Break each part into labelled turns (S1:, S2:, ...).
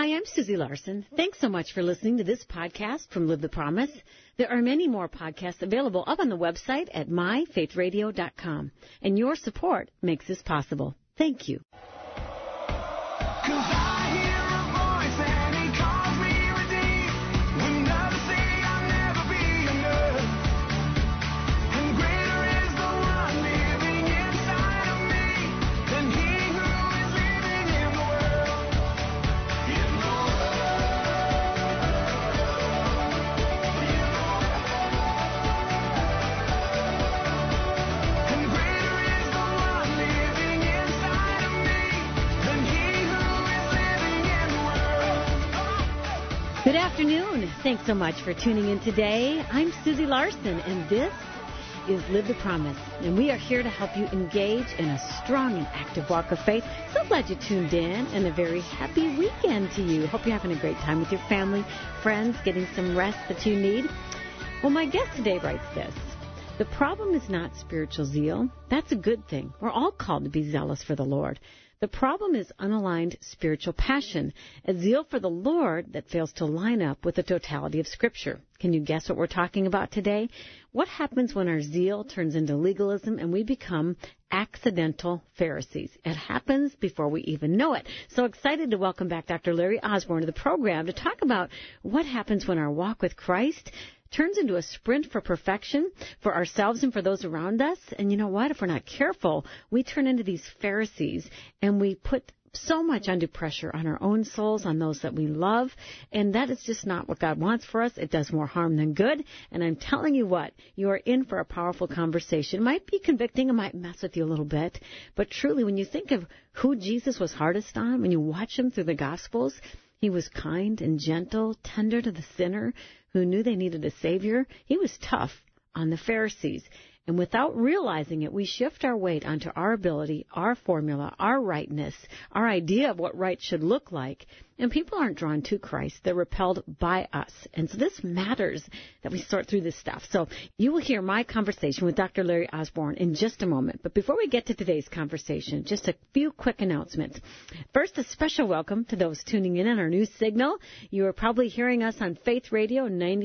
S1: Hi, I'm Susie Larson. Thanks so much for listening to this podcast from Live the Promise. There are many more podcasts available up on the website at myfaithradio.com. And your support makes this possible. Thank you. Good afternoon. Thanks so much for tuning in today. I'm Susie Larson, and this is Live the Promise. And we are here to help you engage in a strong and active walk of faith. So glad you tuned in, and a very happy weekend to you. Hope you're having a great time with your family, friends, getting some rest that you need. Well, my guest today writes this. The problem is not spiritual zeal. That's a good thing. We're all called to be zealous for the Lord. The problem is unaligned spiritual passion, a zeal for the Lord that fails to line up with the totality of Scripture. Can you guess what we're talking about today? What happens when our zeal turns into legalism and we become accidental Pharisees? It happens before we even know it. So excited to welcome back Dr. Larry Osborne to the program to talk about what happens when our walk with Christ turns into a sprint for perfection for ourselves and for those around us. And you know what? If we're not careful, we turn into these Pharisees and we put so much undue pressure on our own souls, on those that we love. And that is just not what God wants for us. It does more harm than good. And I'm telling you what, you are in for a powerful conversation. It might be convicting. It might mess with you a little bit. But truly, when you think of who Jesus was hardest on, when you watch him through the Gospels, he was kind and gentle, tender to the sinner who knew they needed a Savior. He was tough on the Pharisees. And without realizing it, we shift our weight onto our ability, our formula, our rightness, our idea of what right should look like. And people aren't drawn to Christ. They're repelled by us. And so this matters that we sort through this stuff. So you will hear my conversation with Dr. Larry Osborne in just a moment. But before we get to today's conversation, just a few quick announcements. First, a special welcome to those tuning in on our new signal. You are probably hearing us on Faith Radio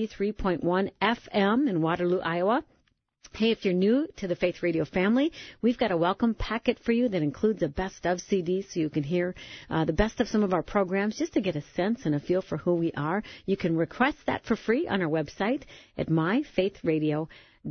S1: 93.1 FM in Waterloo, Iowa. Hey, if you're new to the Faith Radio family, we've got a welcome packet for you that includes a best of CD so you can hear the best of some of our programs just to get a sense and a feel for who we are. You can request that for free on our website at myfaithradio.com.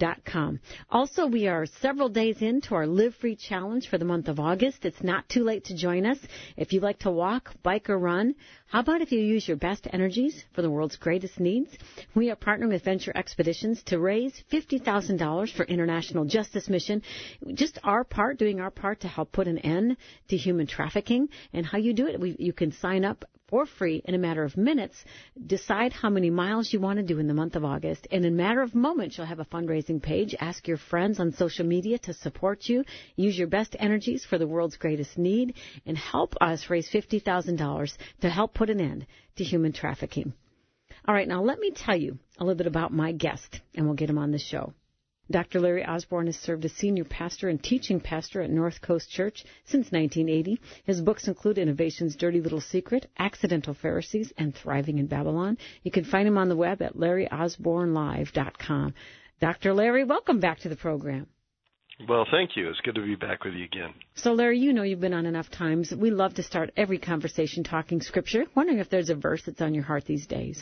S1: Also, we are several days into our Live Free Challenge for the month of August. It's not too late to join us. If you like to walk, bike, or run, how about if you use your best energies for the world's greatest needs? We are partnering with Venture Expeditions to raise $50,000 for International Justice Mission. Just our part, doing our part to help put an end to human trafficking. And how you do it, you can sign up for free in a matter of minutes. Decide how many miles you want to do in the month of August. And in a matter of moments, you'll have a fundraising page. Ask your friends on social media to support you. Use your best energies for the world's greatest need. And help us raise $50,000 to help put an end to human trafficking. All right, now let me tell you a little bit about my guest, and we'll get him on the show. Dr. Larry Osborne has served as senior pastor and teaching pastor at North Coast Church since 1980. His books include Innovation's Dirty Little Secret, Accidental Pharisees, and Thriving in Babylon. You can find him on the web at LarryOsborneLive.com. Dr. Larry, welcome back to the program.
S2: Well, thank you. It's good to be back with you again.
S1: So, Larry, you know you've been on enough times. We love to start every conversation talking Scripture. Wondering if there's a verse that's on your heart these days.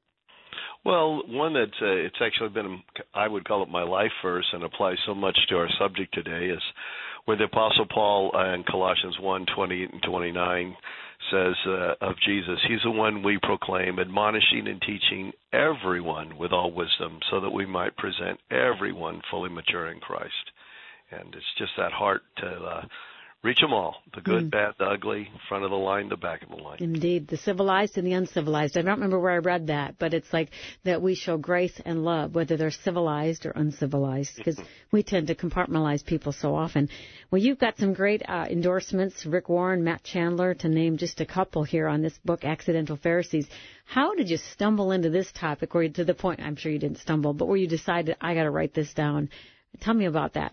S2: Well, one that's it's actually been, I would call it my life verse and applies so much to our subject today is where the Apostle Paul in Colossians 1:28 and 29 says of Jesus, he's the one we proclaim, admonishing and teaching everyone with all wisdom so that we might present everyone fully mature in Christ. And it's just that heart to reach them all, the good, bad, the ugly, front of the line, the back of the line.
S1: Indeed, the civilized and the uncivilized. I don't remember where I read that, but it's like that we show grace and love, whether they're civilized or uncivilized, because we tend to compartmentalize people so often. Well, you've got some great endorsements, Rick Warren, Matt Chandler, to name just a couple here on this book, Accidental Pharisees. How did you stumble into this topic, or to the point, I'm sure you didn't stumble, but where you decided, I got to write this down? Tell me about that.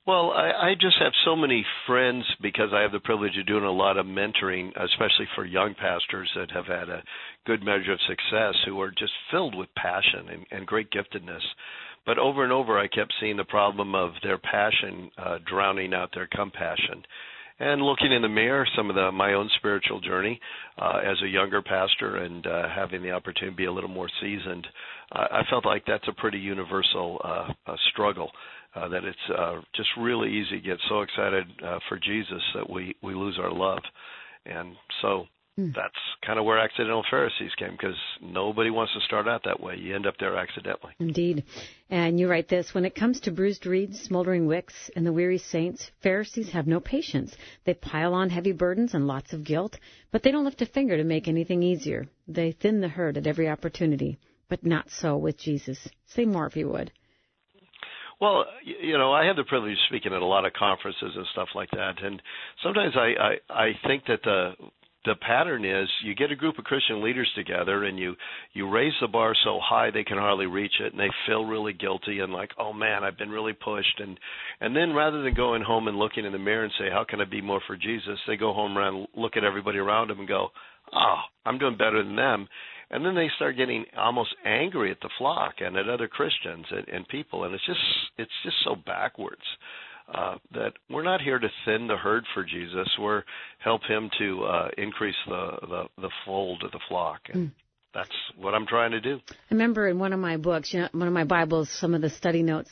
S2: Well, I just have so many friends because I have the privilege of doing a lot of mentoring, especially for young pastors that have had a good measure of success, who are just filled with passion and great giftedness. But over and over, I kept seeing the problem of their passion drowning out their compassion. And looking in the mirror, my own spiritual journey as a younger pastor and having the opportunity to be a little more seasoned, I felt like that's a pretty universal struggle. That it's just really easy to get so excited for Jesus that we lose our love. And so that's kind of where accidental Pharisees came, because nobody wants to start out that way. You end up there accidentally.
S1: Indeed. And you write this: when it comes to bruised reeds, smoldering wicks, and the weary saints, Pharisees have no patience. They pile on heavy burdens and lots of guilt, but they don't lift a finger to make anything easier. They thin the herd at every opportunity, but not so with Jesus. Say more if you would.
S2: Well, I have the privilege of speaking at a lot of conferences and stuff like that, and sometimes I think that the pattern is you get a group of Christian leaders together and you raise the bar so high they can hardly reach it, and they feel really guilty and like, oh man, I've been really pushed, and then rather than going home and looking in the mirror and say, how can I be more for Jesus, they go home and look at everybody around them and go, oh, I'm doing better than them. And then they start getting almost angry at the flock and at other Christians and people, and it's just so backwards that we're not here to thin the herd for Jesus. We're help him to increase the fold of the flock, and that's what I'm trying to do.
S1: I remember in one of my books, one of my Bibles, one of the study notes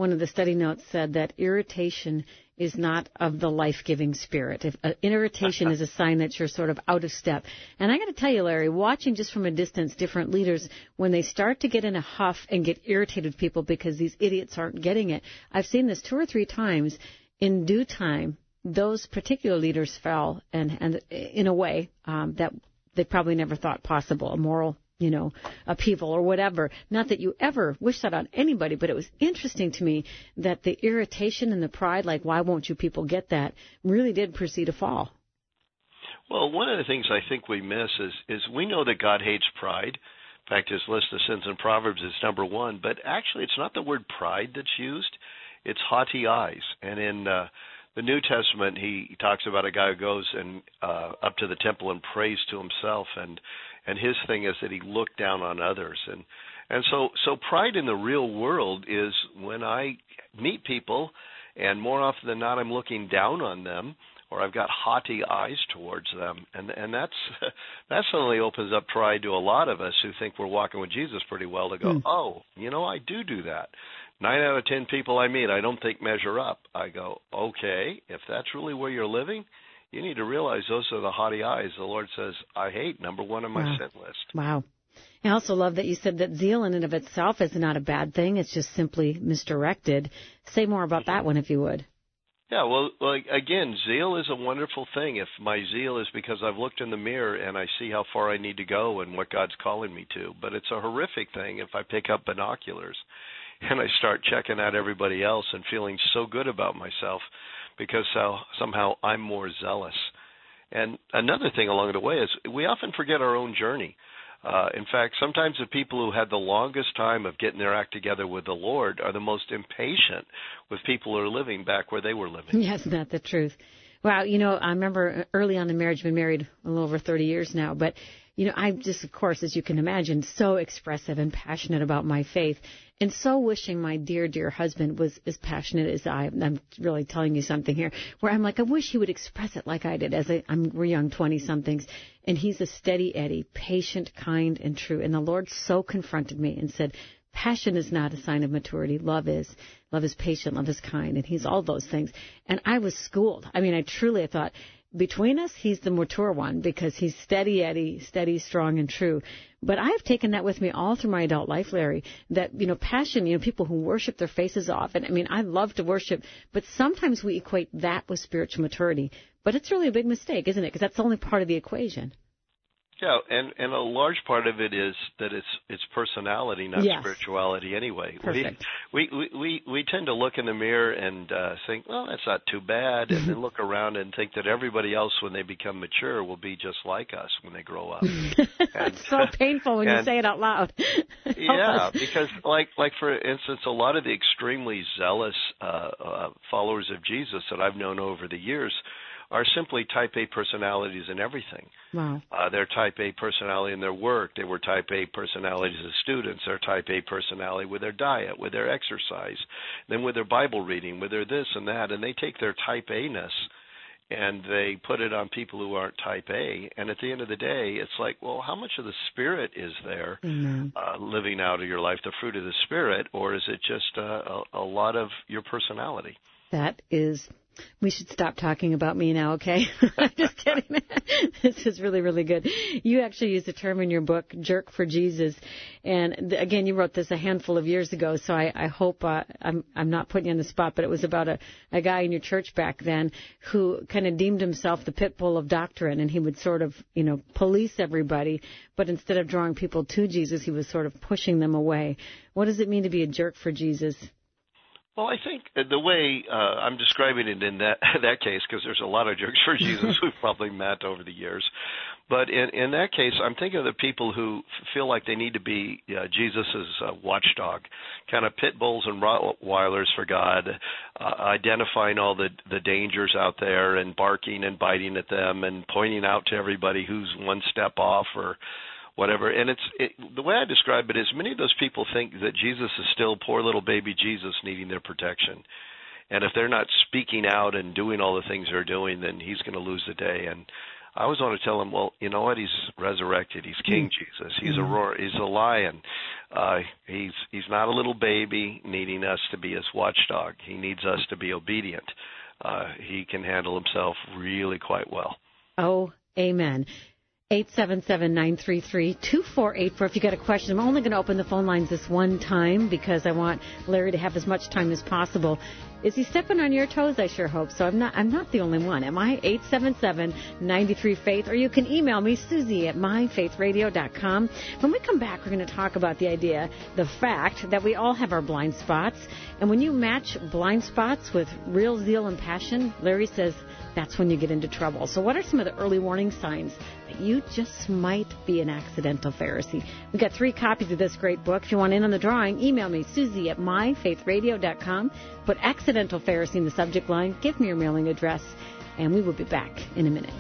S1: said that irritation is not of the life-giving spirit. If irritation is a sign that you're sort of out of step. And I got to tell you, Larry, watching just from a distance different leaders, when they start to get in a huff and get irritated with people because these idiots aren't getting it, I've seen this 2 or 3 times. In due time, those particular leaders fell, and in a way that they probably never thought possible, a moral upheaval or whatever. Not that you ever wish that on anybody, but it was interesting to me that the irritation and the pride, like, why won't you people get that, really did precede a fall.
S2: Well, one of the things I think we miss is we know that God hates pride. In fact, his list of sins in Proverbs is number 1. But actually, it's not the word pride that's used. It's haughty eyes. And in the New Testament, he talks about a guy who goes and up to the temple and prays to himself, and his thing is that he looked down on others, and so pride in the real world is when I meet people, and more often than not, I'm looking down on them, or I've got haughty eyes towards them, and that suddenly opens up pride to a lot of us who think we're walking with Jesus pretty well to go, oh, I do that. 9 out of 10 people I meet, I don't think measure up. I go, okay, if that's really where you're living, you need to realize those are the haughty eyes the Lord says I hate, number 1 on my sin list.
S1: Wow. I also love that you said that zeal in and of itself is not a bad thing. It's just simply misdirected. Say more about that one, if you would.
S2: Yeah, well, again, zeal is a wonderful thing. If my zeal is because I've looked in the mirror and I see how far I need to go and what God's calling me to. But it's a horrific thing if I pick up binoculars and I start checking out everybody else and feeling so good about myself because somehow I'm more zealous. And another thing along the way is we often forget our own journey. In fact, sometimes the people who had the longest time of getting their act together with the Lord are the most impatient with people who are living back where they were living.
S1: Yes, isn't that the truth? Wow, I remember early on in marriage, been married a little over 30 years now, but I'm just, of course, as you can imagine, so expressive and passionate about my faith, and so wishing my dear, dear husband was as passionate as I am. I'm really telling you something here, where I'm like, I wish he would express it like I did we're young 20-somethings, and he's a steady Eddie, patient, kind, and true. And the Lord so confronted me and said, passion is not a sign of maturity. Love is. Love is patient. Love is kind. And he's all those things. And I was schooled. I mean, I thought, between us, he's the mature one because he's steady Eddie, steady, strong, and true. But I've taken that with me all through my adult life, Larry, that, passion, people who worship their faces off. And, I love to worship, but sometimes we equate that with spiritual maturity. But it's really a big mistake, isn't it? Because that's only part of the equation.
S2: Yeah, and a large part of it is that it's personality, not spirituality anyway.
S1: Perfect.
S2: We tend to look in the mirror and think, well, that's not too bad, and then look around and think that everybody else, when they become mature, will be just like us when they grow up.
S1: It's so painful when you say it out loud.
S2: Yeah, Yeah, because like for instance, a lot of the extremely zealous followers of Jesus that I've known over the years are simply type A personalities in everything.
S1: Wow.
S2: They're type A personality in their work. They were type A personalities as students. They're type A personality with their diet, with their exercise, then with their Bible reading, with their this and that. And they take their type A-ness and they put it on people who aren't type A. And at the end of the day, it's like, well, how much of the Spirit is there living out of your life, the fruit of the Spirit, or is it just a lot of your personality?
S1: That is, we should stop talking about me now, okay? I'm just kidding. This is really, really good. You actually used the term in your book, jerk for Jesus. And again, you wrote this a handful of years ago, so I hope I'm not putting you on the spot, but it was about a guy in your church back then who kind of deemed himself the pit bull of doctrine, and he would sort of, police everybody, but instead of drawing people to Jesus, he was sort of pushing them away. What does it mean to be a jerk for Jesus?
S2: Well, I think the way I'm describing it in that case, because there's a lot of jerks for Jesus we've probably met over the years, but in that case, I'm thinking of the people who feel like they need to be Jesus's watchdog, kind of pit bulls and Rottweilers for God, identifying all the dangers out there and barking and biting at them and pointing out to everybody who's one step off or whatever. And the way I describe it is many of those people think that Jesus is still poor little baby Jesus needing their protection. And if they're not speaking out and doing all the things they're doing, then he's going to lose the day. And I always want to tell him, well, you know what? He's resurrected. He's King Jesus. He's a roar. He's a lion. He's not a little baby needing us to be his watchdog. He needs us to be obedient. He can handle himself really quite well.
S1: Oh, amen. 877-933-2484. If you got a question, I'm only going to open the phone lines this one time because I want Larry to have as much time as possible. Is he stepping on your toes? I sure hope so. I'm not the only one, am I? 877-93-FAITH, or you can email me, Susie at myfaithradio.com. When we come back, we're going to talk about the fact that we all have our blind spots. And when you match blind spots with real zeal and passion, Larry says that's when you get into trouble. So what are some of the early warning signs that you just might be an accidental Pharisee? We've got 3 copies of this great book. If you want in on the drawing, email me, Susie at myfaithradio.com. Put accidental Pharisee in the subject line. Give me your mailing address, and we will be back in a minute.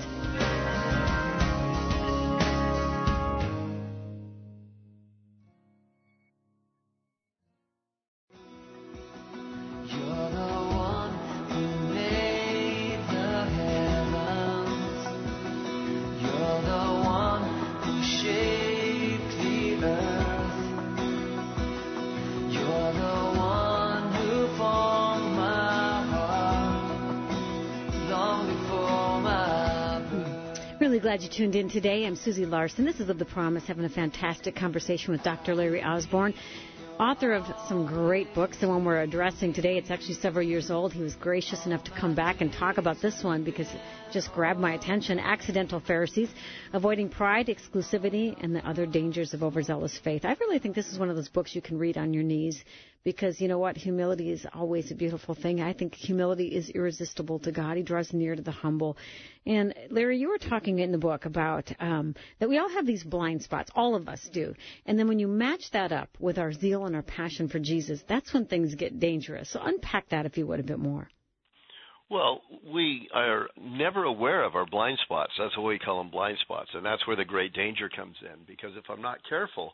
S1: Really glad you tuned in today. I'm Susie Larson. This is Live the Promise, having a fantastic conversation with Dr. Larry Osborne, author of some great books. The one we're addressing today, it's actually several years old. He was gracious enough to come back and talk about this one because it just grabbed my attention. Accidental Pharisees, Avoiding Pride, Exclusivity, and the Other Dangers of Overzealous Faith. I really think this is one of those books you can read on your knees because, you know what, humility is always a beautiful thing. I think humility is irresistible to God. He draws near to the humble. And, Larry, you were talking in the book about that we all have these blind spots. All of us do. And then when you match that up with our zeal and our passion for Jesus, that's when things get dangerous. So unpack that, if you would, a bit more.
S2: Well, we are never aware of our blind spots. That's why we call them blind spots. And that's where the great danger comes in. Because if I'm not careful,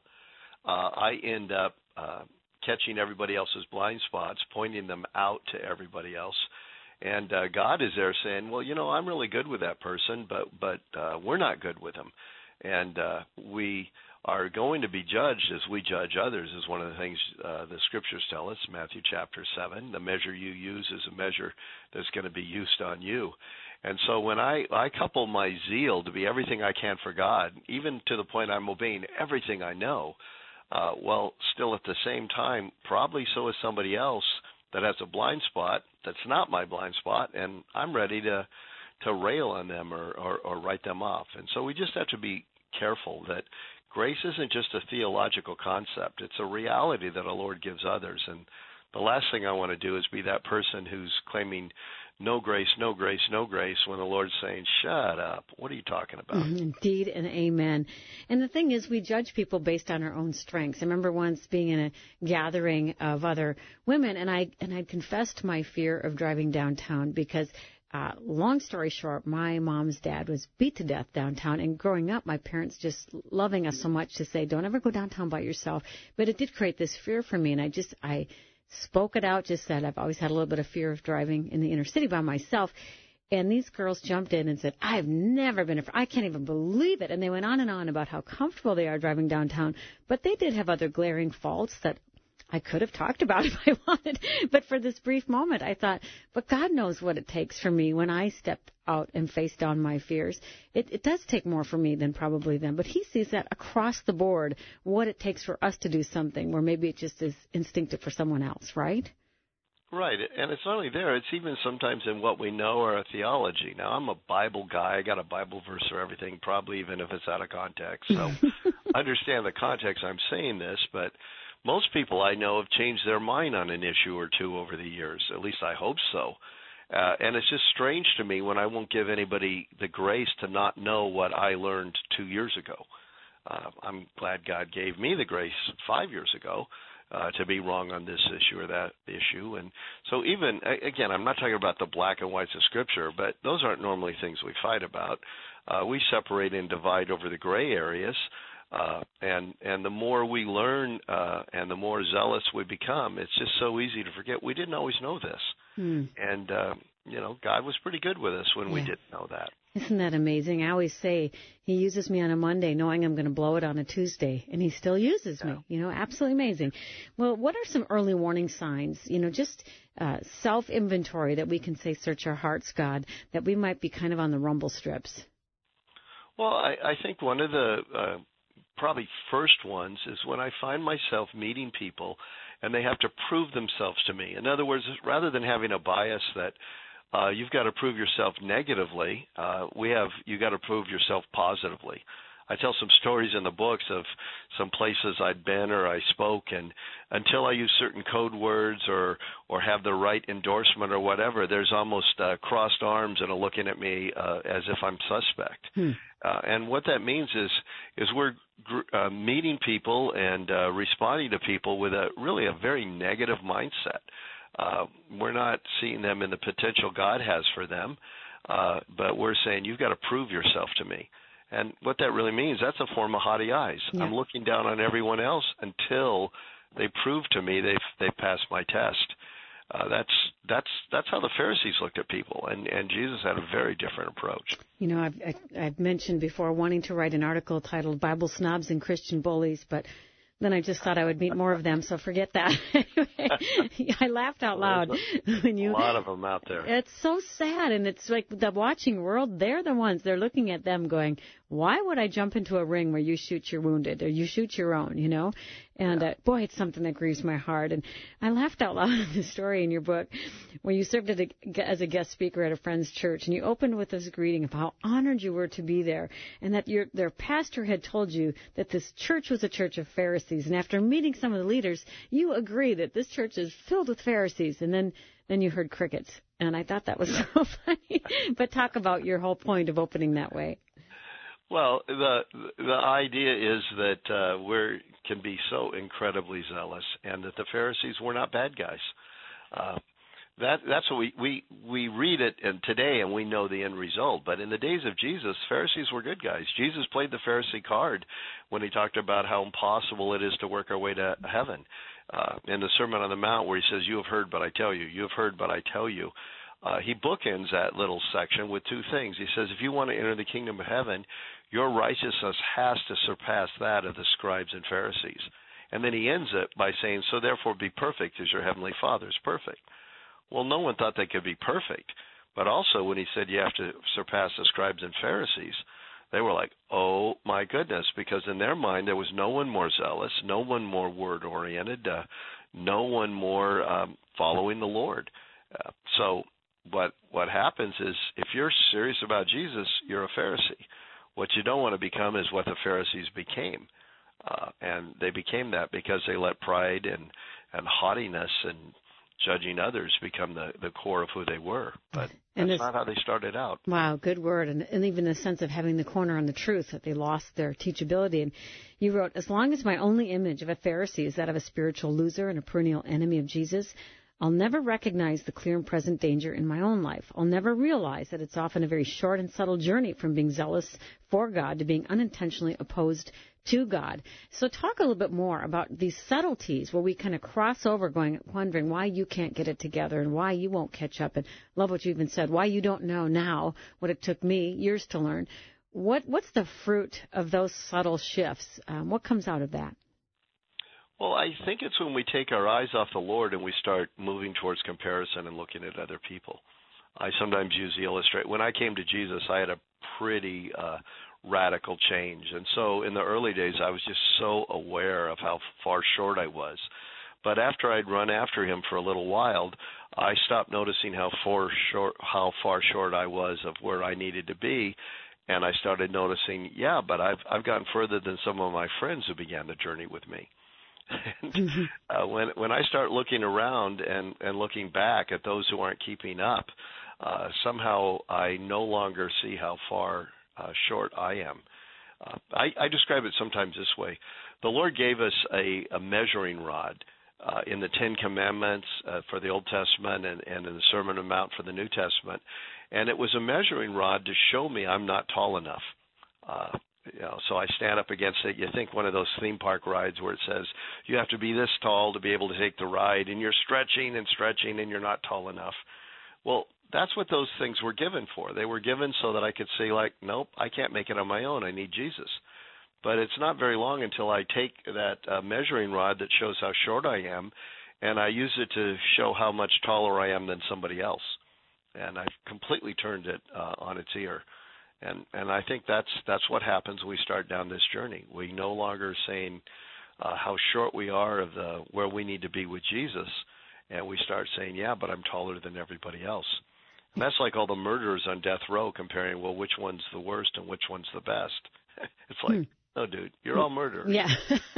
S2: I end up catching everybody else's blind spots, pointing them out to everybody else. And God is there saying, well, you know, I'm really good with that person, but we're not good with them. And we are going to be judged as we judge others is one of the things the Scriptures tell us, Matthew chapter 7. The measure you use is a measure that's going to be used on you. And so when I couple my zeal to be everything I can for God, even to the point I'm obeying everything I know, well, still at the same time, probably so is somebody else that has a blind spot that's not my blind spot, and I'm ready to rail on them or write them off. And so we just have to be careful that grace isn't just a theological concept. It's a reality that our Lord gives others. And the last thing I want to do is be that person who's claiming no grace, no grace, no grace, when the Lord's saying, shut up. What are you talking about?
S1: Indeed and amen. And the thing is, we judge people based on our own strengths. I remember once being in a gathering of other women, and I confessed my fear of driving downtown because, long story short, my mom's dad was beat to death downtown. And growing up, my parents just loving us so much to say, don't ever go downtown by yourself. But it did create this fear for me, and I spoke it out, just said I've always had a little bit of fear of driving in the inner city by myself. And these girls jumped in and said, I've never been afraid. I can't even believe it. And they went on and on about how comfortable they are driving downtown. But they did have other glaring faults that I could have talked about if I wanted. But for this brief moment, I thought, but God knows what it takes for me when I stepped out and faced down my fears. It does take more for me than probably them. But he sees that across the board, what it takes for us to do something where maybe it just is instinctive for someone else, right?
S2: Right, and it's not only there, it's even sometimes in what we know or our theology. Now, I'm a Bible guy. I got a Bible verse for everything, probably even if it's out of context. So understand the context I'm saying this, but most people I know have changed their mind on an issue or two over the years. At least I hope so. And it's just strange to me when I won't give anybody the grace to not know what I learned 2 years ago. I'm glad God gave me the grace 5 years ago to be wrong on this issue or that issue. And so even, again, I'm not talking about the black and whites of Scripture, but those aren't normally things we fight about. We separate and divide over the gray areas. And the more we learn and the more zealous we become, it's just so easy to forget we didn't always know this. And, God was pretty good with us when we didn't know that.
S1: Isn't that amazing? I always say he uses me on a Monday knowing I'm going to blow it on a Tuesday, and he still uses me. Absolutely amazing. Well, what are some early warning signs, just self-inventory that we can say, search our hearts, God, that we might be kind of on the rumble strips?
S2: Well, I think one of the probably first ones is when I find myself meeting people and they have to prove themselves to me. In other words, rather than having a bias that you've got to prove yourself negatively, you got to prove yourself positively. I tell some stories in the books of some places I'd been or I spoke, and until I use certain code words or have the right endorsement or whatever, there's almost crossed arms and looking at me as if I'm suspect. And what that means is we're meeting people and responding to people with a very negative mindset. We're not seeing them in the potential God has for them, but we're saying, you've got to prove yourself to me. And what that really means, that's a form of haughty eyes. Yeah. I'm looking down on everyone else until they prove to me they've passed my test. That's how the Pharisees looked at people, and Jesus had a very different approach.
S1: I've mentioned before wanting to write an article titled "Bible Snobs and Christian Bullies," but then I just thought I would meet more of them, so forget that. I laughed out loud.
S2: A lot of them out there.
S1: It's so sad, and it's like the watching world, they're looking at them going, why would I jump into a ring where you shoot your wounded or you shoot your own, And, boy, it's something that grieves my heart. And I laughed out loud at the story in your book where you served as a guest speaker at a friend's church, and you opened with this greeting of how honored you were to be there, and that their pastor had told you that this church was a church of Pharisees. And after meeting some of the leaders, you agree that this church is filled with Pharisees. And then you heard crickets. And I thought that was so funny. But talk about your whole point of opening that way.
S2: Well, the idea is that we can be so incredibly zealous, and that the Pharisees were not bad guys. That's what we read it today, and we know the end result. But in the days of Jesus, Pharisees were good guys. Jesus played the Pharisee card when he talked about how impossible it is to work our way to heaven. In the Sermon on the Mount, where he says, "You have heard, but I tell you. You have heard, but I tell you." He bookends that little section with two things. He says, if you want to enter the kingdom of heaven, your righteousness has to surpass that of the scribes and Pharisees. And then he ends it by saying, so therefore be perfect as your heavenly Father is perfect. Well, no one thought they could be perfect. But also when he said you have to surpass the scribes and Pharisees, they were like, oh, my goodness, because in their mind there was no one more zealous, no one more word-oriented, no one more following the Lord. So what happens is if you're serious about Jesus, you're a Pharisee. What you don't want to become is what the Pharisees became. And they became that because they let pride and haughtiness and judging others become the core of who they were. But that's not how they started out.
S1: Wow, good word. And even the sense of having the corner on the truth, that they lost their teachability. And you wrote, as long as my only image of a Pharisee is that of a spiritual loser and a perennial enemy of Jesus, I'll never recognize the clear and present danger in my own life. I'll never realize that it's often a very short and subtle journey from being zealous for God to being unintentionally opposed to God. So talk a little bit more about these subtleties where we kind of cross over, wondering why you can't get it together and why you won't catch up. And love what you even said, why you don't know now what it took me years to learn. What's the fruit of those subtle shifts? What comes out of that?
S2: Well, I think it's when we take our eyes off the Lord and we start moving towards comparison and looking at other people. I sometimes use the illustration. When I came to Jesus, I had a pretty radical change. And so in the early days, I was just so aware of how far short I was. But after I'd run after him for a little while, I stopped noticing how far short I was of where I needed to be. And I started noticing, but I've gotten further than some of my friends who began the journey with me. And when I start looking around and looking back at those who aren't keeping up, somehow I no longer see how far short I am. I describe it sometimes this way. The Lord gave us a measuring rod in the Ten Commandments for the Old Testament and in the Sermon on the Mount for the New Testament. And it was a measuring rod to show me I'm not tall enough. So I stand up against it. You think one of those theme park rides where it says you have to be this tall to be able to take the ride, and you're stretching and you're not tall enough. Well, that's what those things were given for. They were given so that I could say, nope, I can't make it on my own. I need Jesus. But it's not very long until I take that measuring rod that shows how short I am, and I use it to show how much taller I am than somebody else. And I've completely turned it on its ear. And I think that's what happens when we start down this journey. We no longer saying how short we are of where we need to be with Jesus, and we start saying, but I'm taller than everybody else. And that's like all the murderers on death row comparing, well, which one's the worst and which one's the best. It's like, no, dude, you're all murderers.
S1: Yeah.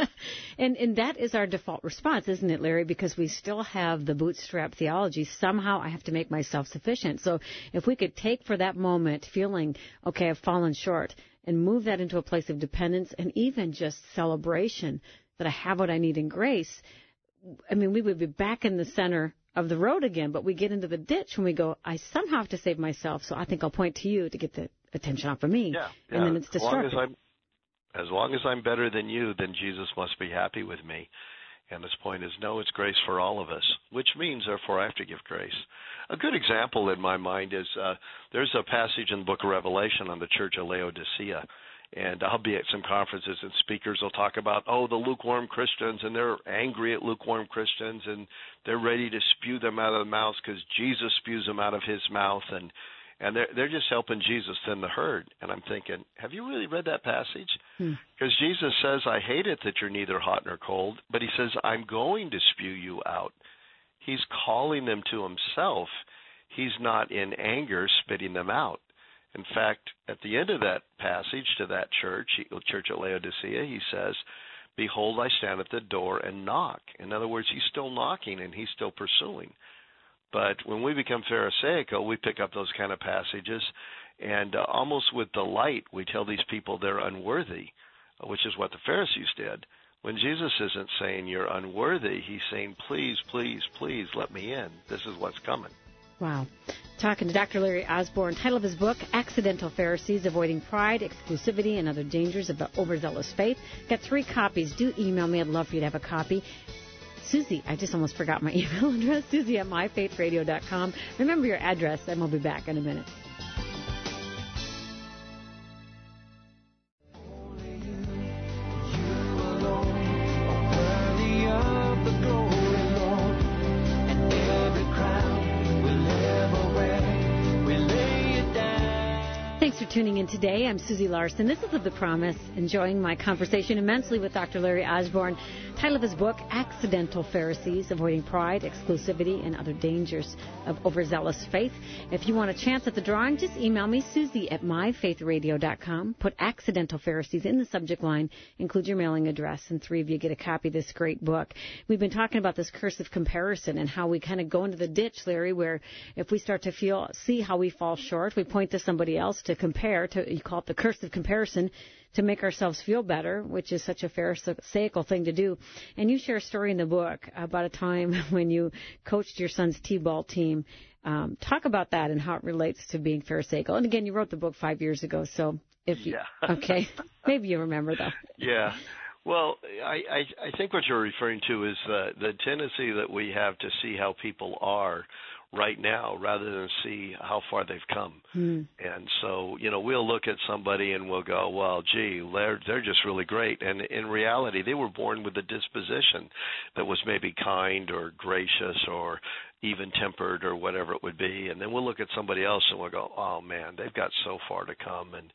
S1: And that is our default response, isn't it, Larry? Because we still have the bootstrap theology. Somehow I have to make myself sufficient. So if we could take for that moment feeling, okay, I've fallen short, and move that into a place of dependence and even just celebration that I have what I need in grace, I mean, we would be back in the center of the road again, but we get into the ditch when we go, I somehow have to save myself, so I think I'll point to you to get the attention off of me.
S2: Yeah.
S1: And then it's destructive.
S2: As long as I'm better than you, then Jesus must be happy with me. And this point is, no, it's grace for all of us, which means, therefore, I have to give grace. A good example in my mind is there's a passage in the book of Revelation on the church of Laodicea. And I'll be at some conferences and speakers will talk about, the lukewarm Christians, and they're angry at lukewarm Christians, and they're ready to spew them out of the mouth because Jesus spews them out of his mouth, and they're just helping Jesus thin the herd. And I'm thinking, have you really read that passage? Because Jesus says, I hate it that you're neither hot nor cold, but he says, I'm going to spew you out. He's calling them to himself. He's not in anger spitting them out. In fact, at the end of that passage to that church at Laodicea, he says, behold, I stand at the door and knock. In other words, he's still knocking and he's still pursuing. But when we become Pharisaical, we pick up those kind of passages, and almost with delight, we tell these people they're unworthy, which is what the Pharisees did. When Jesus isn't saying you're unworthy, he's saying, please, please, please let me in. This is what's coming.
S1: Wow. Talking to Dr. Larry Osborne. Title of his book, Accidental Pharisees, Avoiding Pride, Exclusivity, and Other Dangers of the Overzealous Faith. Got 3 copies. Do email me. I'd love for you to have a copy. Susie, I just almost forgot my email address, Susie at myfaithradio.com. Remember your address, and we'll be back in a minute. Thanks for tuning in today. I'm Susie Larson. This is Live the Promise, enjoying my conversation immensely with Dr. Larry Osborne, Title of his book, Accidental Pharisees, Avoiding Pride, Exclusivity, and Other Dangers of Overzealous Faith. If you want a chance at the drawing, just email me, Susie at myfaithradio.com. Put Accidental Pharisees in the subject line, include your mailing address, and 3 of you get a copy of this great book. We've been talking about this curse of comparison and how we kind of go into the ditch, Larry, where if we start to see how we fall short, we point to somebody else to compare, you call it the curse of comparison, to make ourselves feel better, which is such a pharisaical thing to do. And you share a story in the book about a time when you coached your son's T-ball team. Talk about that and how it relates to being pharisaical. And again, you wrote the book 5 years ago, so if you, okay, maybe you remember though.
S2: Yeah. Well, I think what you're referring to is the tendency that we have to see how people are right now rather than see how far they've come. And so, we'll look at somebody and we'll go, well, gee, they're just really great. And in reality, they were born with a disposition that was maybe kind or gracious or even-tempered or whatever it would be. And then we'll look at somebody else and we'll go, oh, man, they've got so far to come. And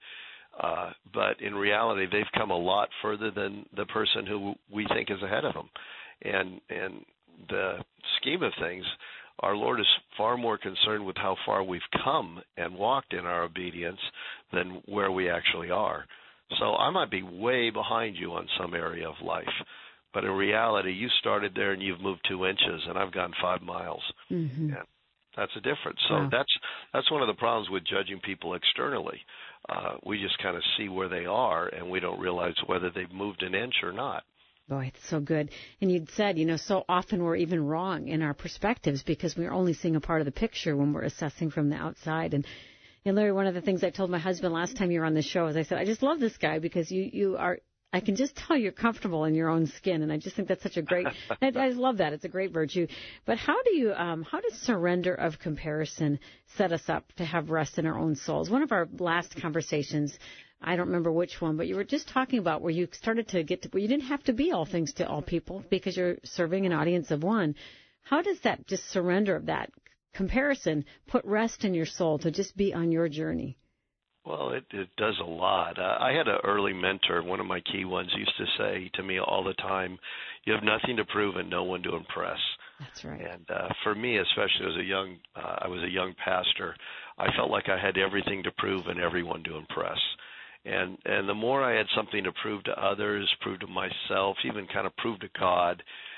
S2: but in reality, they've come a lot further than the person who we think is ahead of them. And the scheme of things, our Lord is far more concerned with how far we've come and walked in our obedience than where we actually are. So I might be way behind you on some area of life, but in reality, you started there and you've moved 2 inches, and I've gone 5 miles. Mm-hmm. Yeah, that's a difference. So
S1: wow.
S2: that's one of the problems with judging people externally. We just kind of see where they are, and we don't realize whether they've moved an inch or not.
S1: Boy, it's so good. And you'd said, so often we're even wrong in our perspectives because we're only seeing a part of the picture when we're assessing from the outside. And Larry, one of the things I told my husband last time you were on the show is I said, I just love this guy because you are, I can just tell you're comfortable in your own skin. And I just think that's such a great, I love that. It's a great virtue. But how does surrender of comparison set us up to have rest in our own souls? One of our last conversations, I don't remember which one, but you were just talking about where you started to get to where you didn't have to be all things to all people because you're serving an audience of one. How does that just surrender of that comparison put rest in your soul to just be on your journey?
S2: Well, it does a lot. I had an early mentor, one of my key ones, used to say to me all the time, you have nothing to prove and no one to impress.
S1: That's right.
S2: And for me, especially as I was a young pastor, I felt like I had everything to prove and everyone to impress. And the more I had something to prove to others, prove to myself, even kind of prove to God,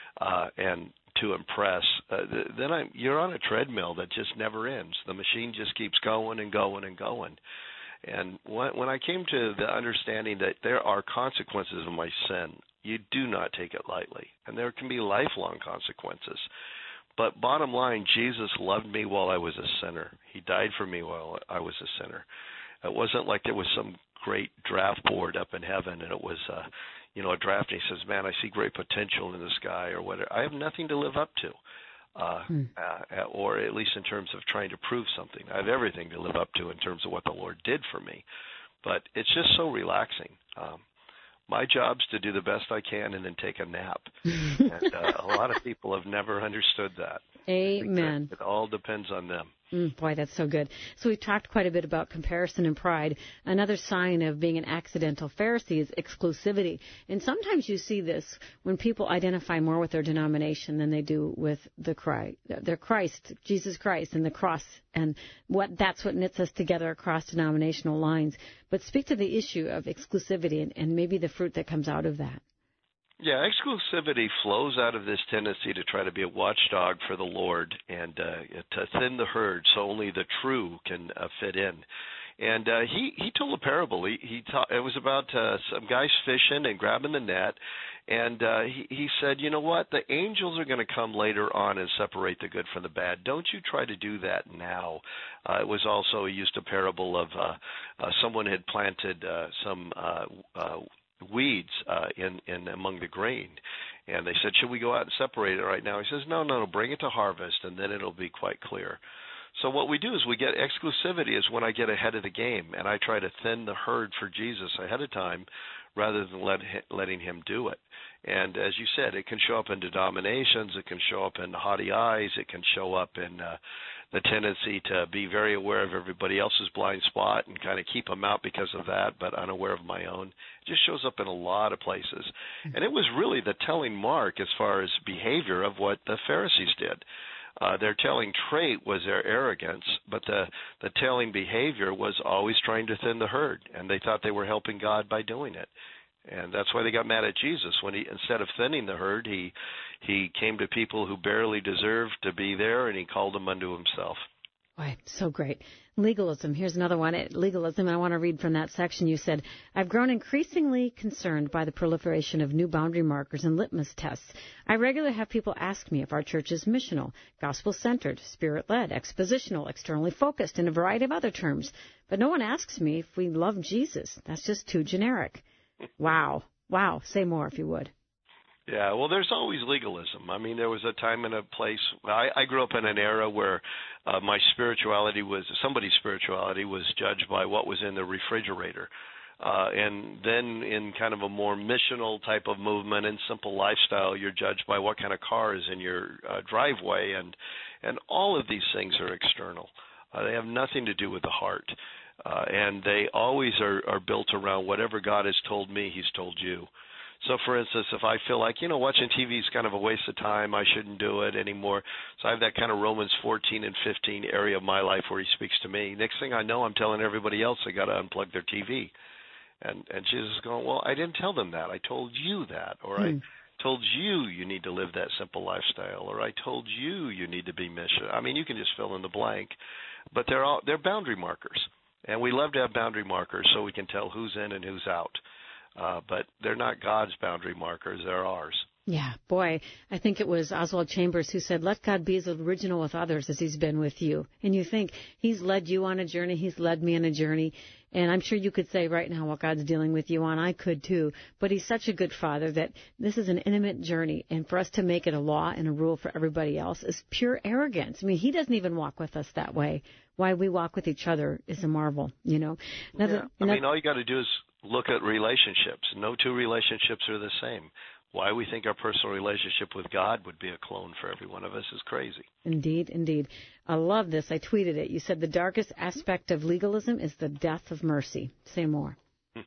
S2: and to impress, then you're on a treadmill that just never ends. The machine just keeps going and going and going. And when I came to the understanding that there are consequences of my sin, you do not take it lightly, and there can be lifelong consequences. But bottom line, Jesus loved me while I was a sinner. He died for me while I was a sinner. It wasn't like there was some great draft board up in heaven, and it was, a draft, and he says, man, I see great potential in this guy or whatever. I have nothing to live up to, or at least in terms of trying to prove something. I have everything to live up to in terms of what the Lord did for me. But it's just so relaxing. My job's to do the best I can and then take a nap. And a lot of people have never understood that.
S1: Amen.
S2: It all depends on them.
S1: Boy, that's so good. So we've talked quite a bit about comparison and pride. Another sign of being an accidental Pharisee is exclusivity. And sometimes you see this when people identify more with their denomination than they do with their Christ, Jesus Christ, and the cross. And that's what knits us together across denominational lines. But speak to the issue of exclusivity and maybe the fruit that comes out of that.
S2: Yeah, exclusivity flows out of this tendency to try to be a watchdog for the Lord and to thin the herd so only the true can fit in. And he told a parable. He taught, it was about some guys fishing and grabbing the net, and he said, you know what, the angels are going to come later on and separate the good from the bad. Don't you try to do that now. It was also, he used a parable of someone had planted some weeds in among the grain, and they said, should we go out and separate it right now? He says, no, bring it to harvest, and then it'll be quite clear. So what we do is we get exclusivity is when I get ahead of the game, and I try to thin the herd for Jesus ahead of time rather than letting him do it. And as you said, it can show up in denominations, it can show up in haughty eyes, it can show up in the tendency to be very aware of everybody else's blind spot and kind of keep them out because of that, but unaware of my own. It just shows up in a lot of places. And it was really the telling mark as far as behavior of what the Pharisees did. Their telling trait was their arrogance, but the telling behavior was always trying to thin the herd, and they thought they were helping God by doing it. And that's why they got mad at Jesus when he, instead of thinning the herd, he came to people who barely deserved to be there, and he called them unto himself.
S1: Boy, so great. Legalism. Here's another one. Legalism, and I want to read from that section. You said, I've grown increasingly concerned by the proliferation of new boundary markers and litmus tests. I regularly have people ask me if our church is missional, gospel-centered, spirit-led, expositional, externally focused, and a variety of other terms. But no one asks me if we love Jesus. That's just too generic. Wow. Say more if you would.
S2: Yeah, well, there's always legalism. I mean, there was a time and a place. I grew up in an era where my spirituality was, somebody's spirituality was judged by what was in the refrigerator. And then in kind of a more missional type of movement and simple lifestyle, you're judged by what kind of car is in your driveway. And all of these things are external. They have nothing to do with the heart. And they always are built around whatever God has told me, he's told you. So, for instance, if I feel like, watching TV is kind of a waste of time, I shouldn't do it anymore. So I have that kind of Romans 14 and 15 area of my life where he speaks to me. Next thing I know, I'm telling everybody else they got to unplug their TV. And Jesus is going, well, I didn't tell them that. I told you that. Or I told you need to live that simple lifestyle. Or I told you need to be mission. I mean, you can just fill in the blank. But they're boundary markers. And we love to have boundary markers so we can tell who's in and who's out. But they're not God's boundary markers, they're ours.
S1: Yeah, boy, I think it was Oswald Chambers who said, let God be as original with others as he's been with you. And you think he's led you on a journey, he's led me on a journey. And I'm sure you could say right now what God's dealing with you on. I could too. But he's such a good father that this is an intimate journey. And for us to make it a law and a rule for everybody else is pure arrogance. I mean, he doesn't even walk with us that way. Why we walk with each other is a marvel, I mean,
S2: all you got to do is look at relationships. No two relationships are the same. Why we think our personal relationship with God would be a clone for every one of us is crazy.
S1: Indeed. I love this. I tweeted it. You said the darkest aspect of legalism is the death of mercy. Say more.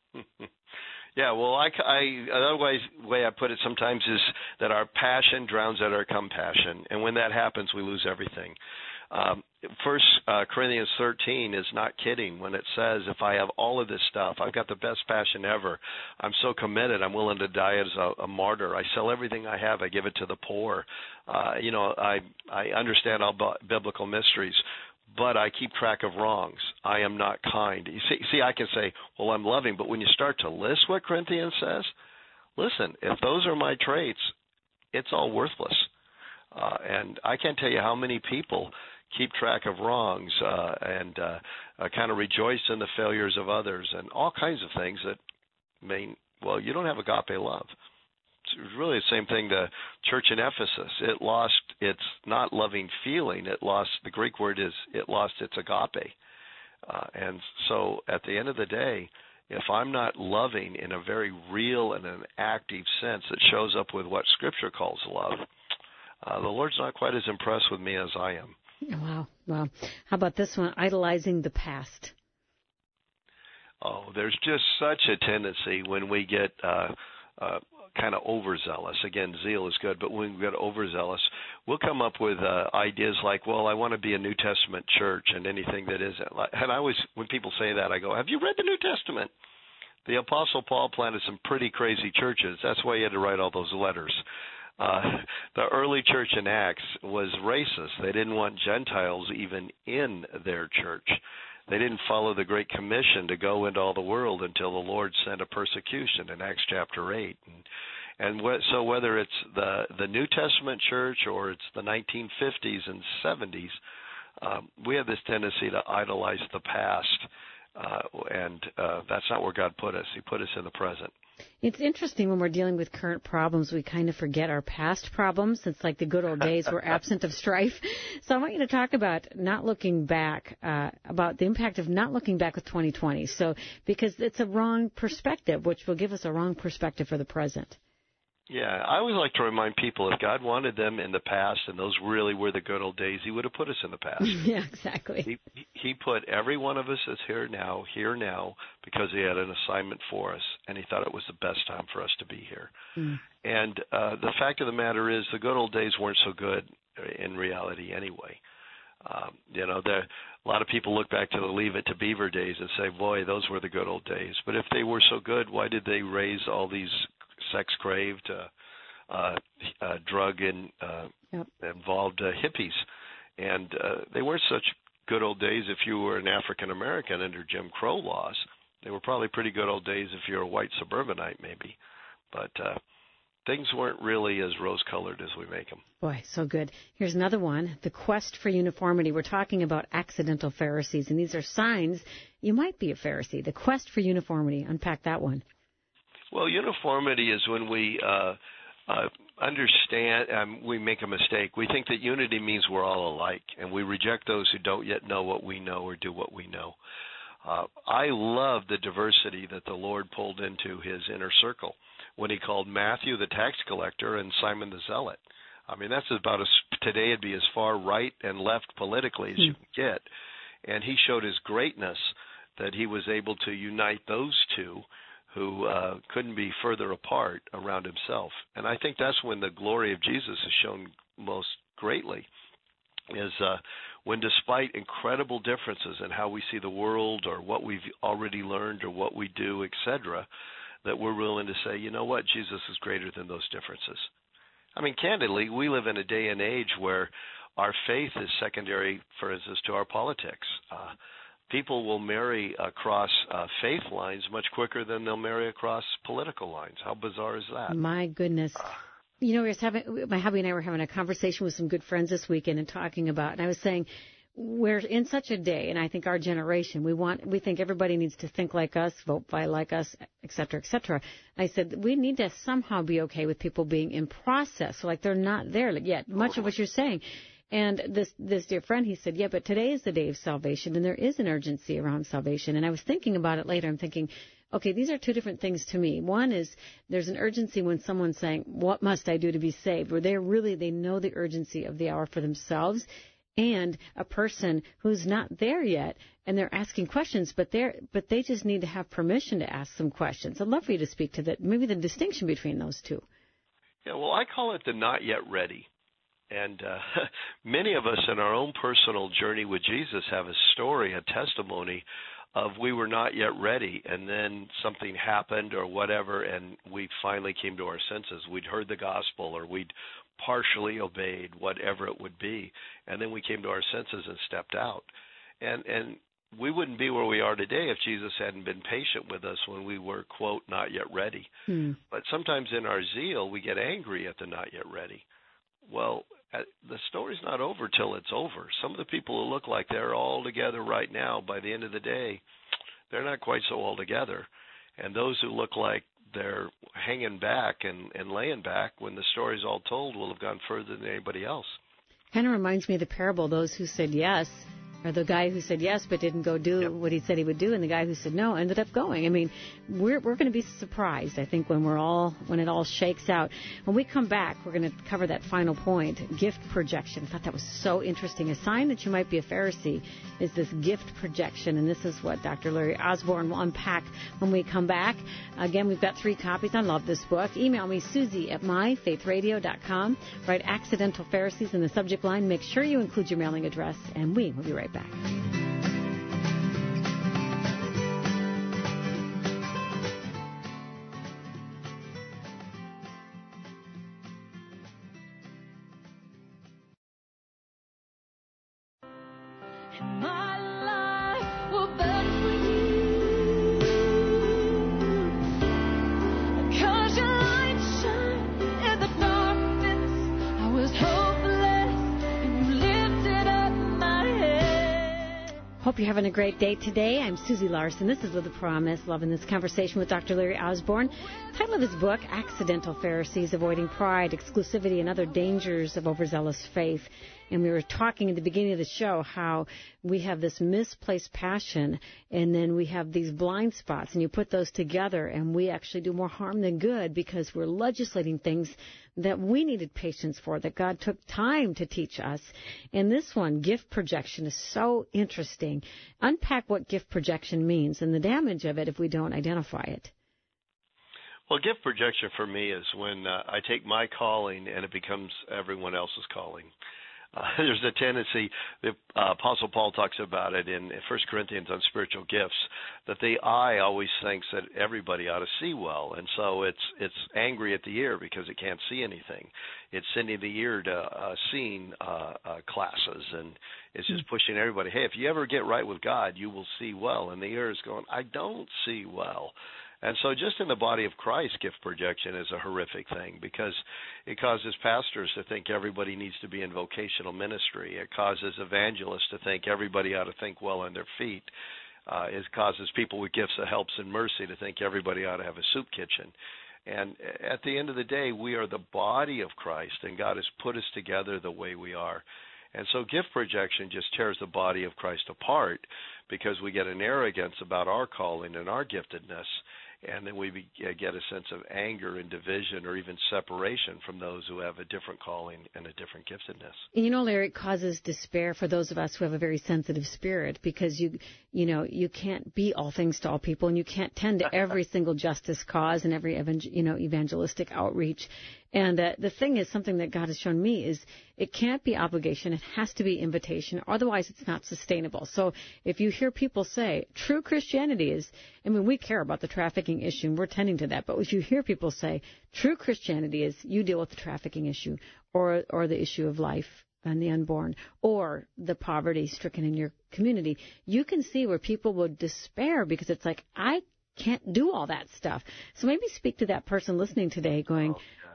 S2: Yeah, well, another way I put it sometimes is that our passion drowns out our compassion. And when that happens, we lose everything. First Corinthians 13 is not kidding when it says, if I have all of this stuff, I've got the best passion ever, I'm so committed, I'm willing to die as a martyr. I sell everything I have, I give it to the poor. I understand all biblical mysteries, but I keep track of wrongs. I am not kind. You see, I can say, well, I'm loving, but when you start to list what Corinthians says, listen, if those are my traits, it's all worthless. And I can't tell you how many people keep track of wrongs and kind of rejoice in the failures of others and all kinds of things that mean, well, you don't have agape love. It's really the same thing the church in Ephesus. It lost its not loving feeling. The Greek word is, it lost its agape. And so at the end of the day, if I'm not loving in a very real and an active sense that shows up with what Scripture calls love, the Lord's not quite as impressed with me as I am.
S1: Wow. How about this one, idolizing the past?
S2: Oh, there's just such a tendency when we get kind of overzealous. Again, zeal is good, but when we get overzealous, we'll come up with ideas like, well, I want to be a New Testament church and anything that isn't. And I always, when people say that, I go, have you read the New Testament? The Apostle Paul planted some pretty crazy churches. That's why he had to write all those letters. The early church in Acts was racist. They didn't want Gentiles even in their church. They didn't follow the Great Commission to go into all the world until the Lord sent a persecution in Acts chapter 8. So whether it's the New Testament church or it's the 1950s and 70s, we have this tendency to idolize the past, and that's not where God put us. He put us in the present.
S1: It's interesting when we're dealing with current problems, we kind of forget our past problems. It's like the good old days were absent of strife. So I want you to talk about not looking back, about the impact of not looking back with 2020. So because it's a wrong perspective, which will give us a wrong perspective for the present.
S2: Yeah, I always like to remind people if God wanted them in the past and those really were the good old days, he would have put us in the past.
S1: Yeah, exactly.
S2: He put every one of us as here now, because he had an assignment for us, and he thought it was the best time for us to be here. Mm. And the fact of the matter is the good old days weren't so good in reality anyway. A lot of people look back to the Leave It to Beaver days and say, boy, those were the good old days. But if they were so good, why did they raise all these sex-craved, drug-involved hippies? And they weren't such good old days if you were an African-American under Jim Crow laws. They were probably pretty good old days if you're a white suburbanite, maybe. But things weren't really as rose-colored as we make them.
S1: Boy, so good. Here's another one, the quest for uniformity. We're talking about accidental Pharisees, and these are signs you might be a Pharisee. The quest for uniformity. Unpack that one.
S2: Well, uniformity is when we understand, we make a mistake. We think that unity means we're all alike, and we reject those who don't yet know what we know or do what we know. I love the diversity that the Lord pulled into his inner circle when he called Matthew the tax collector and Simon the zealot. I mean, that's about today it'd be as far right and left politically as you can get. And he showed his greatness that he was able to unite those two who couldn't be further apart around himself. And I think that's when the glory of Jesus is shown most greatly, is when despite incredible differences in how we see the world or what we've already learned or what we do, etc., that we're willing to say, you know what, Jesus is greater than those differences. I mean, candidly, we live in a day and age where our faith is secondary, for instance, to our politics. People will marry across faith lines much quicker than they'll marry across political lines. How bizarre is that?
S1: My goodness. You know, my hubby and I were having a conversation with some good friends this weekend and talking about, and I was saying, we're in such a day, and I think our generation, we think everybody needs to think like us, vote by like us, et cetera, et cetera. I said, we need to somehow be okay with people being in process, so like they're not there yet, much of what you're saying. And this dear friend, he said, yeah, but today is the day of salvation, and there is an urgency around salvation. And I was thinking about it later. I'm thinking, okay, these are two different things to me. One is there's an urgency when someone's saying, what must I do to be saved? Where they know the urgency of the hour for themselves, and a person who's not there yet, and they're asking questions, but they just need to have permission to ask some questions. I'd love for you to speak to that, maybe the distinction between those two.
S2: Yeah, well, I call it the not yet ready. And many of us in our own personal journey with Jesus have a story, a testimony of we were not yet ready, and then something happened or whatever, and we finally came to our senses. We'd heard the gospel, or we'd partially obeyed, whatever it would be, and then we came to our senses and stepped out. And we wouldn't be where we are today if Jesus hadn't been patient with us when we were, quote, not yet ready. But sometimes in our zeal, we get angry at the not yet ready. Well, the story's not over till it's over. Some of the people who look like they're all together right now, by the end of the day, they're not quite so all together. And those who look like they're hanging back and laying back when the story's all told will have gone further than anybody else.
S1: Kind of reminds me of the parable, those who said yes, or the guy who said yes but didn't go do what he said he would do, and the guy who said no ended up going. I mean, we're going to be surprised, I think, when it all shakes out. When we come back, we're going to cover that final point, gift projection. I thought that was so interesting. A sign that you might be a Pharisee is this gift projection, and this is what Dr. Larry Osborne will unpack when we come back. Again, we've got 3 copies. I love this book. Email me, Susie at myfaithradio.com. Write Accidental Pharisees in the subject line. Make sure you include your mailing address, and we will be right back. Hope you're having a great day today. I'm Susie Larson. This is With a Promise. Loving this conversation with Dr. Larry Osborne. The title of his book, Accidental Pharisees, Avoiding Pride, Exclusivity, and Other Dangers of Overzealous Faith. And we were talking at the beginning of the show how we have this misplaced passion, and then we have these blind spots, and you put those together, and we actually do more harm than good because we're legislating things that we needed patience for, that God took time to teach us. And this one, gift projection, is so interesting. Unpack what gift projection means and the damage of it if we don't identify it.
S2: Well, gift projection for me is when I take my calling and it becomes everyone else's calling. There's a tendency, the Apostle Paul talks about it in 1 Corinthians on spiritual gifts, that the eye always thinks that everybody ought to see well, and so it's angry at the ear because it can't see anything. It's sending the ear to seeing classes, and it's just pushing everybody, hey, if you ever get right with God, you will see well, and the ear is going, I don't see well. And so just in the body of Christ, gift projection is a horrific thing because it causes pastors to think everybody needs to be in vocational ministry. It causes evangelists to think everybody ought to think well on their feet. It causes people with gifts of helps and mercy to think everybody ought to have a soup kitchen. And at the end of the day, we are the body of Christ, and God has put us together the way we are. And so gift projection just tears the body of Christ apart because we get an arrogance about our calling and our giftedness. And then we get a sense of anger and division or even separation from those who have a different calling and a different giftedness.
S1: You know, Larry, it causes despair for those of us who have a very sensitive spirit because you can't be all things to all people, and you can't tend to every single justice cause and every evangelistic outreach. And the thing is, something that God has shown me is it can't be obligation. It has to be invitation. Otherwise, it's not sustainable. So if you hear people say true Christianity is, I mean, we care about the trafficking issue, and we're tending to that. But if you hear people say true Christianity is you deal with the trafficking issue or the issue of life and the unborn or the poverty stricken in your community, you can see where people would despair because it's like, I can't do all that stuff. So maybe speak to that person listening today going,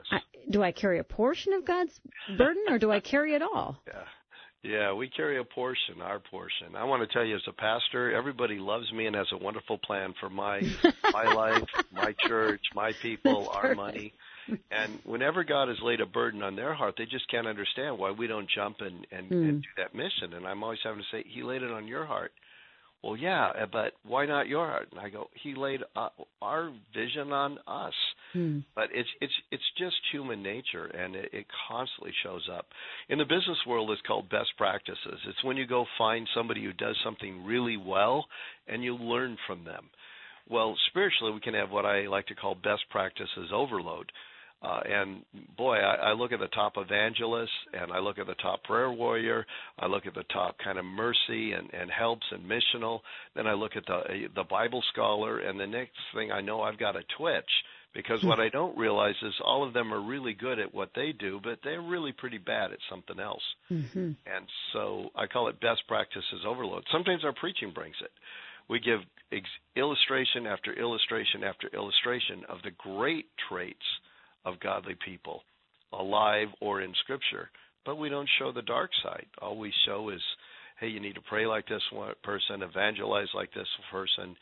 S1: do I carry a portion of God's burden or do I carry it all?
S2: Yeah, we carry a portion, our portion. I want to tell you, as a pastor, everybody loves me and has a wonderful plan for my life, my church, my people, our money. And whenever God has laid a burden on their heart, they just can't understand why we don't jump and do that mission. And I'm always having to say, He laid it on your heart. Well, yeah, but why not your heart? And I go, He laid our vision on us. But it's just human nature, and it constantly shows up. In the business world, it's called best practices. It's when you go find somebody who does something really well, and you learn from them. Well, spiritually, we can have what I like to call best practices overload. And, boy, I look at the top evangelist, and I look at the top prayer warrior. I look at the top kind of mercy and helps and missional. Then I look at the Bible scholar, and the next thing I know, I've got a twitch. Because what I don't realize is all of them are really good at what they do, but they're really pretty bad at something else. And so I call it best practices overload. Sometimes our preaching brings it. We give illustration after illustration after illustration of the great traits of godly people, alive or in Scripture. But we don't show the dark side. All we show is, hey, you need to pray like this one person, evangelize like this person,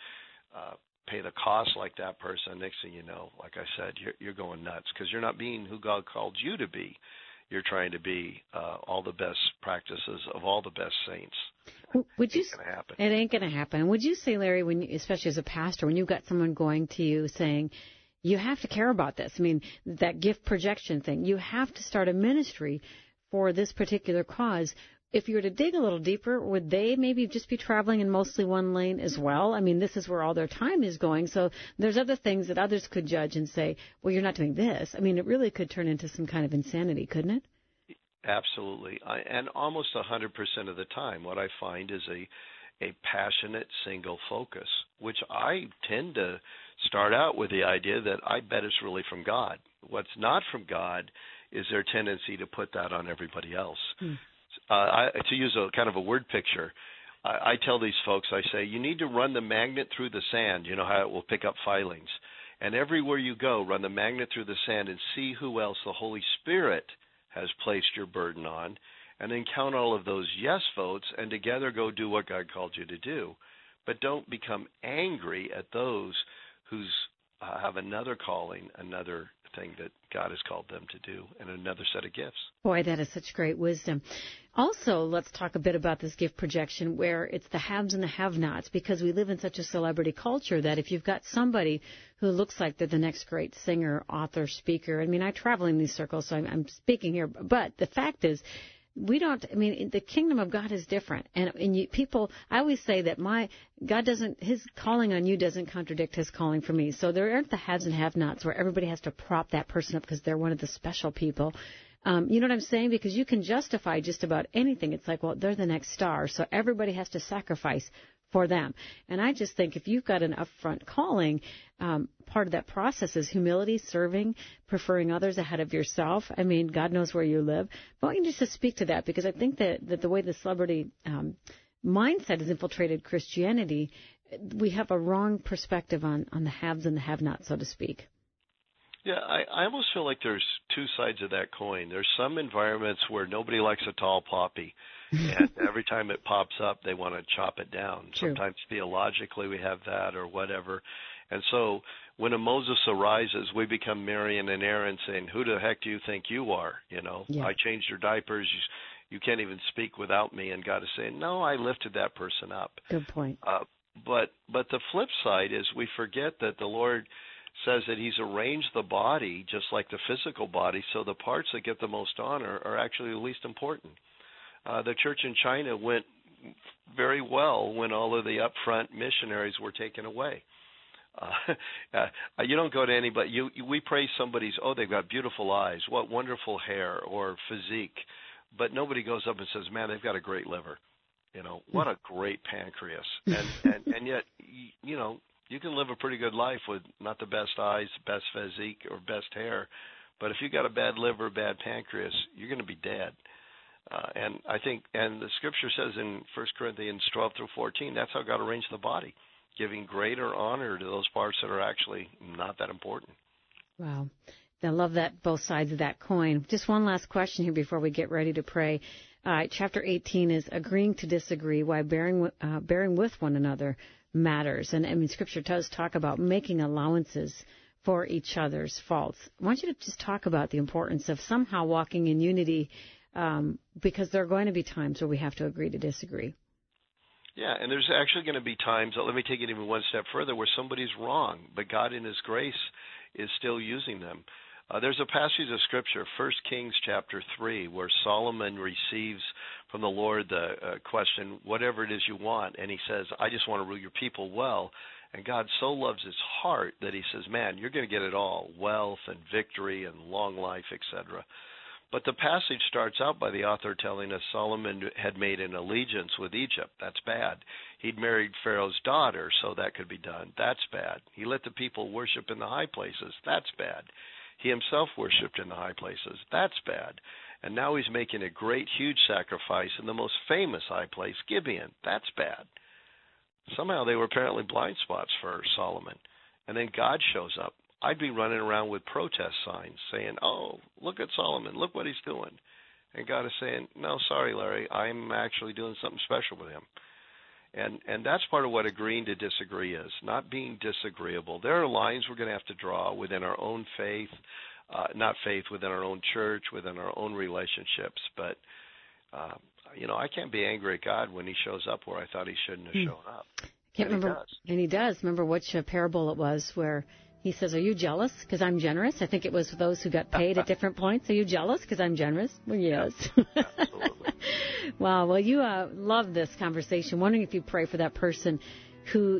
S2: pay the cost like that person. Next thing you know, like I said, you're going nuts because you're not being who God called you to be. You're trying to be all the best practices of all the best saints.
S1: Would you?
S2: Gonna happen.
S1: It ain't going to happen. Would you say, Larry, when especially as a pastor, when you've got someone going to you saying, you have to care about this. I mean, that gift projection thing. You have to start a ministry for this particular cause. If you were to dig a little deeper, would they maybe just be traveling in mostly one lane as well? I mean, this is where all their time is going. So there's other things that others could judge and say, well, you're not doing this. I mean, it really could turn into some kind of insanity, couldn't it?
S2: Absolutely. And almost 100% of the time, what I find is a passionate single focus, which I tend to start out with the idea that I bet it's really from God. What's not from God is their tendency to put that on everybody else. To use a kind of a word picture, I tell these folks, I say, you need to run the magnet through the sand. You know how it will pick up filings. And everywhere you go, run the magnet through the sand and see who else the Holy Spirit has placed your burden on, and then count all of those yes votes, and together go do what God called you to do. But don't become angry at those who have another calling, another thing that God has called them to do, and another set of gifts.
S1: Boy, that is such great wisdom. Also, let's talk a bit about this gift projection where it's the haves and the have-nots, because we live in such a celebrity culture that if you've got somebody who looks like they're the next great singer, author, speaker, I mean, I travel in these circles, so I'm speaking here, but the fact is, the kingdom of God is different. And I always say that his calling on you doesn't contradict his calling for me. So there aren't the haves and have-nots where everybody has to prop that person up because they're one of the special people. You know what I'm saying? Because you can justify just about anything. It's like, well, they're the next star, so everybody has to sacrifice for them. And I just think if you've got an upfront calling, part of that process is humility, serving, preferring others ahead of yourself. I mean, God knows where you live. But I want you just to speak to that, because I think that the way the celebrity mindset has infiltrated Christianity, we have a wrong perspective on the haves and the have-nots, so to speak.
S2: Yeah, I almost feel like there's two sides of that coin. There's some environments where nobody likes a tall poppy, and every time it pops up, they want to chop it down.
S1: True.
S2: Sometimes theologically we have that or whatever. And so when a Moses arises, we become Miriam and Aaron saying, who the heck do you think you are?
S1: Yeah.
S2: I changed your diapers. You can't even speak without me. And God is saying, no, I lifted that person up.
S1: Good point.
S2: But the flip side is we forget that the Lord says that he's arranged the body just like the physical body, so the parts that get the most honor are actually the least important. The church in China went very well when all of the upfront missionaries were taken away. You don't go to anybody. We praise somebody's, they've got beautiful eyes, what wonderful hair or physique, but nobody goes up and says, man, they've got a great liver. What a great pancreas. And yet, you can live a pretty good life with not the best eyes, best physique, or best hair, but if you got a bad liver, bad pancreas, you're going to be dead. And the Scripture says in 1 Corinthians 12 through 14, that's how God arranged the body, giving greater honor to those parts that are actually not that important.
S1: Wow. I love that, both sides of that coin. Just one last question here before we get ready to pray. Chapter 18 is agreeing to disagree, why bearing with one another matters. And Scripture does talk about making allowances for each other's faults. I want you to just talk about the importance of somehow walking in unity, because there are going to be times where we have to agree to disagree.
S2: Yeah, and there's actually going to be times, let me take it even one step further, where somebody's wrong, but God in his grace is still using them. There's a passage of Scripture, 1 Kings chapter 3, where Solomon receives from the Lord the question, whatever it is you want, and he says, I just want to rule your people well. And God so loves his heart that he says, man, you're going to get it all, wealth and victory and long life, etc. But the passage starts out by the author telling us Solomon had made an allegiance with Egypt. That's bad. He'd married Pharaoh's daughter, so that could be done. That's bad. He let the people worship in the high places. That's bad. He himself worshipped in the high places. That's bad. And now he's making a great, huge sacrifice in the most famous high place, Gibeon. That's bad. Somehow they were apparently blind spots for Solomon. And then God shows up. I'd be running around with protest signs saying, oh, look at Solomon. Look what he's doing. And God is saying, no, sorry, Larry, I'm actually doing something special with him. And that's part of what agreeing to disagree is, not being disagreeable. There are lines we're going to have to draw within our own faith, within our own church, within our own relationships. But, I can't be angry at God when he shows up where I thought he shouldn't have shown up.
S1: Can't remember. He does. And he does. Remember which parable it was where he says, are you jealous because I'm generous? I think it was those who got paid at different points. Are you jealous because I'm generous? Well, yes.
S2: Absolutely.
S1: Wow. Well, you love this conversation. Wondering if you pray for that person who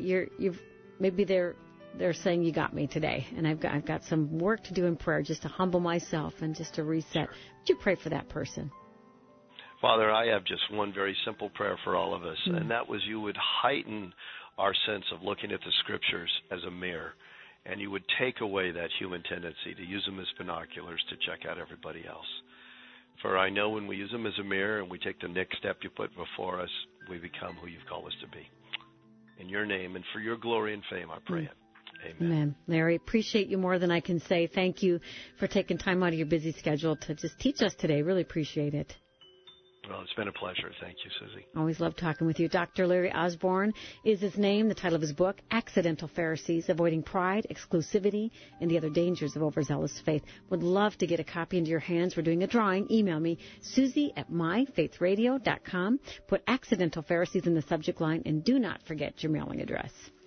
S1: maybe they're saying you got me today, and I've got some work to do in prayer just to humble myself and just to reset. Sure. Would you pray for that person?
S2: Father, I have just one very simple prayer for all of us, and that was you would heighten our sense of looking at the Scriptures as a mirror, and you would take away that human tendency to use them as binoculars to check out everybody else. For I know when we use them as a mirror and we take the next step you put before us, we become who you've called us to be. In your name and for your glory and fame, I pray it. Amen.
S1: Amen. Larry, appreciate you more than I can say. Thank you for taking time out of your busy schedule to just teach us today. Really appreciate it.
S2: Well, it's been a pleasure. Thank you, Susie.
S1: Always love talking with you. Dr. Larry Osborne is his name, the title of his book, Accidental Pharisees, Avoiding Pride, Exclusivity, and the Other Dangers of Overzealous Faith. Would love to get a copy into your hands. We're doing a drawing. Email me, Susie@myfaithradio.com. Put Accidental Pharisees in the subject line, and do not forget your mailing address.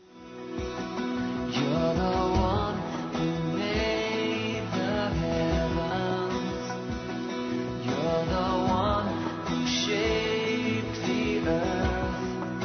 S3: You're the one who made the heavens. You're the one who shaped the earth.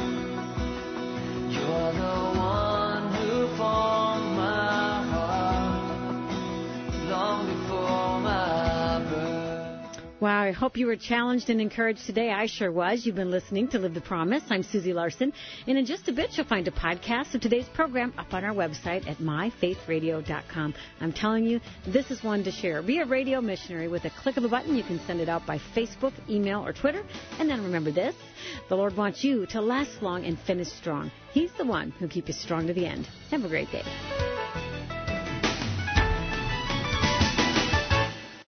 S3: You're the one who formed my heart long before my birth.
S1: Wow, I hope you were challenged and encouraged today. I sure was. You've been listening to Live the Promise. I'm Susie Larson. And in just a bit, you'll find a podcast of today's program up on our website at myfaithradio.com. I'm telling you, this is one to share. Be a radio missionary. With a click of a button, you can send it out by Facebook, email, or Twitter. And then remember this, the Lord wants you to last long and finish strong. He's the one who'll keep you strong to the end. Have a great day.